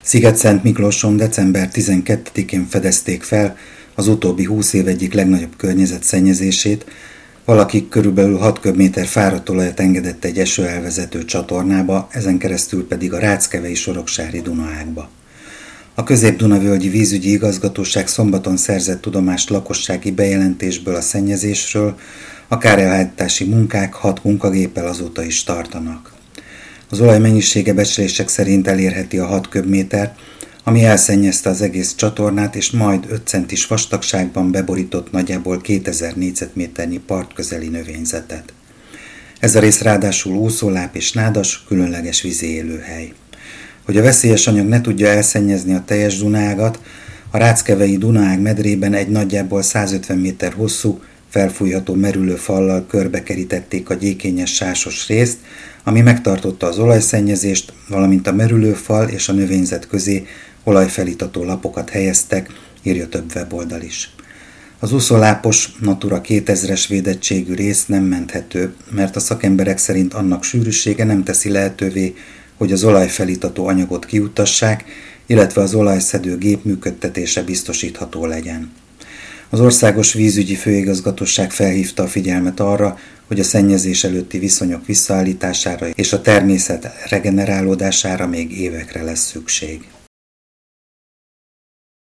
Szigetszent Miklóson december 12-én fedezték fel az utóbbi 20 év egyik legnagyobb környezetszennyezését, valaki körülbelül 6 köbméter fáradt olajat engedett egy esőelvezető csatornába, ezen keresztül pedig a Ráckevei Soroksári Dunaágba. A Közép-Duna-völgyi Vízügyi Igazgatóság szombaton szerzett tudomást lakossági bejelentésből a szennyezésről, a kárelhárítási munkák 6 munkagéppel azóta is tartanak. Az olaj mennyisége becslések szerint elérheti a 6 köbmétert, ami elszennyezte az egész csatornát, és majd 5 centis vastagságban beborított nagyjából 2000 négyzetméternyi partközeli növényzetet. Ez a rész ráadásul úszóláp és nádas, különleges vízi élőhely. Hogy a veszélyes anyag ne tudja elszennyezni a teljes Dunaágat, a Ráckevei Dunaág medrében egy nagyjából 150 méter hosszú, felfújható merülőfallal körbekerítették a gyékényes sásos részt, ami megtartotta az olajszennyezést, valamint a merülőfal és a növényzet közé olajfelítató lapokat helyeztek, írja több weboldal is. Az úszolápos Natura 2000-es védettségű rész nem menthető, mert a szakemberek szerint annak sűrűsége nem teszi lehetővé, hogy az olajfelítató anyagot kiutassák, illetve az olajszedő gép működtetése biztosítható legyen. Az Országos Vízügyi Főigazgatóság felhívta a figyelmet arra, hogy a szennyezés előtti viszonyok visszaállítására és a természet regenerálódására még évekre lesz szükség.